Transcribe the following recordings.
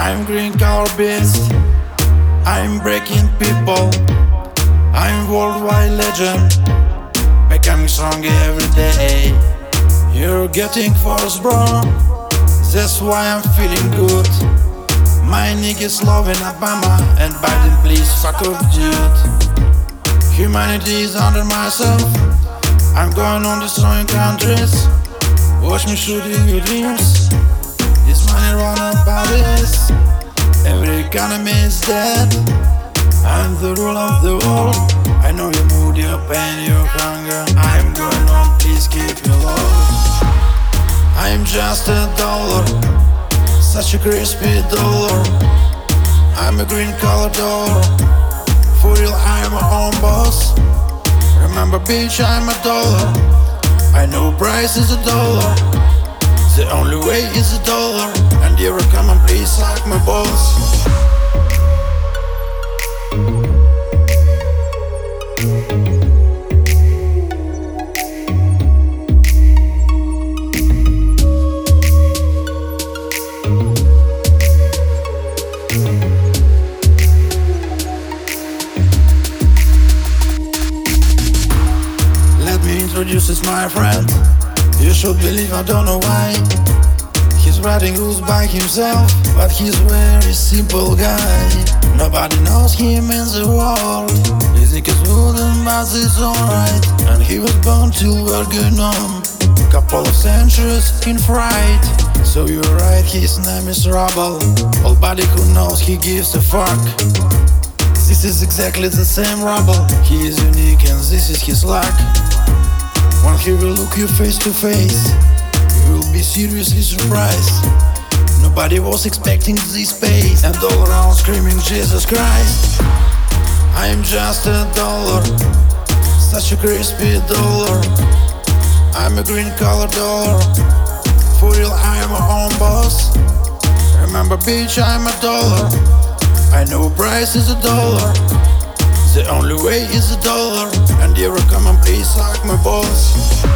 I'm green color beast, I'm breaking people, I'm worldwide legend, becoming stronger every day. You're getting force, bro, that's why I'm feeling good. My niggas loving Obama and Biden, please fuck off, dude. Humanity is under myself, I'm going on destroying countries. Watch me shooting your dreams, this money run up bodies. Every economy is dead, I'm the ruler of the world. I know your mood, your pain, your hunger. I'm going on, please keep your love. I'm just a dollar, such a crispy dollar. I'm a green collar dollar, for real I'm my own boss. Remember bitch, I'm a dollar, I know price is a dollar. The only way is a dollar, and you come and please suck my balls. Let me introduce this my friend. You should believe, I don't know why. He's riding rules by himself, but he's a very simple guy. Nobody knows him in the world. You think it's wooden, but it's alright. And he was born till we're going on couple of centuries in fright. So you're right, his name is Rubble. Nobody who knows he gives a fuck. This is exactly the same Rubble. He is unique and this is his luck. When he will look you face to face, you will be seriously surprised. Nobody was expecting this pace, and all around screaming Jesus Christ. I'm just a dollar, such a crispy dollar. I'm a green collar dollar, for real I'm my own boss. Remember bitch, I'm a dollar, I know price is a dollar. The only way is a dollar, and you come and please suck my balls.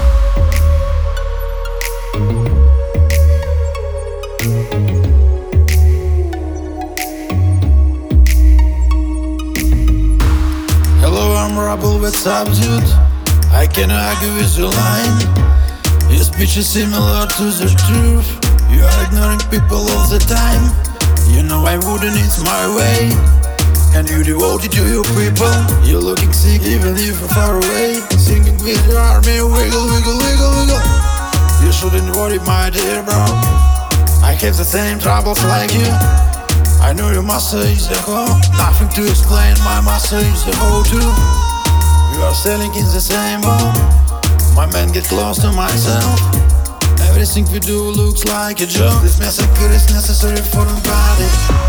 Hello, I'm Rubble, what's up, dude? I can argue with your line. Your speech is similar to the truth. You are ignoring people all the time. You know I wouldn't, it's my way. And you devoted to your people. You're looking sick even if you're far away. Singing with your army, wiggle, wiggle, wiggle, wiggle. You shouldn't worry, my dear bro, I have the same troubles like you. I know your master is the hoe. Nothing to explain, my master is the hoe too. We are selling in the same home. My man, get close to myself. Everything we do looks like a joke. This massacre is necessary for the body.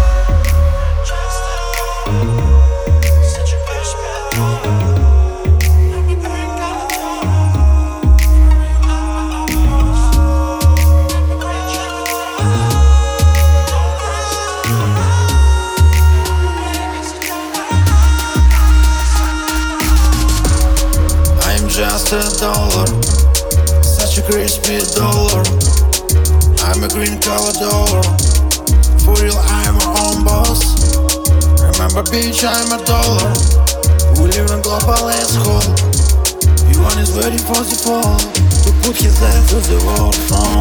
I'm just a dollar, such a crispy dollar. I'm a green collar dollar, for real I'm my own boss. Remember bitch, I'm a dollar, we live in global asshole. Everyone is ready for the fall, to put his head to the world from